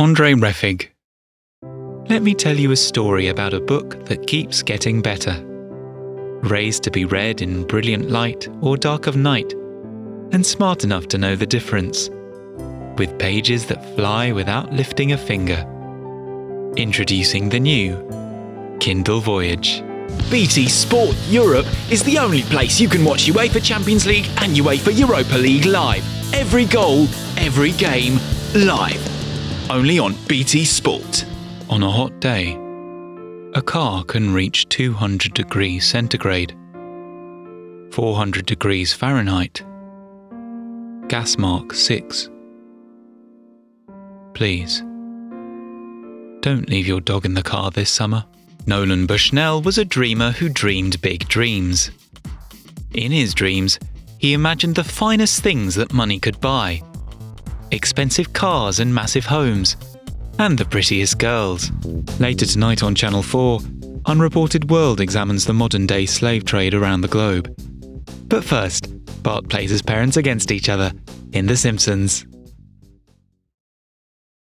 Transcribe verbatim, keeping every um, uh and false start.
Andrei Refig. Let me tell you a story about a book that keeps getting better. Raised to be read in brilliant light or dark of night, and smart enough to know the difference, with pages that fly without lifting a finger. Introducing the new Kindle Voyage. B T Sport Europe is the only place you can watch UEFA Champions League and UEFA Europa League live. Every goal, every game, live. Only on B T Sport. On a hot day, a car can reach two hundred degrees centigrade, four hundred degrees Fahrenheit. Gas mark six. Please, don't leave your dog in the car this summer. Nolan Bushnell was a dreamer who dreamed big dreams. In his dreams, he imagined the finest things that money could buy. Expensive cars and massive homes, and the prettiest girls. Later tonight on Channel four, Unreported World examines the modern-day slave trade around the globe. But first, Bart plays his parents against each other in The Simpsons.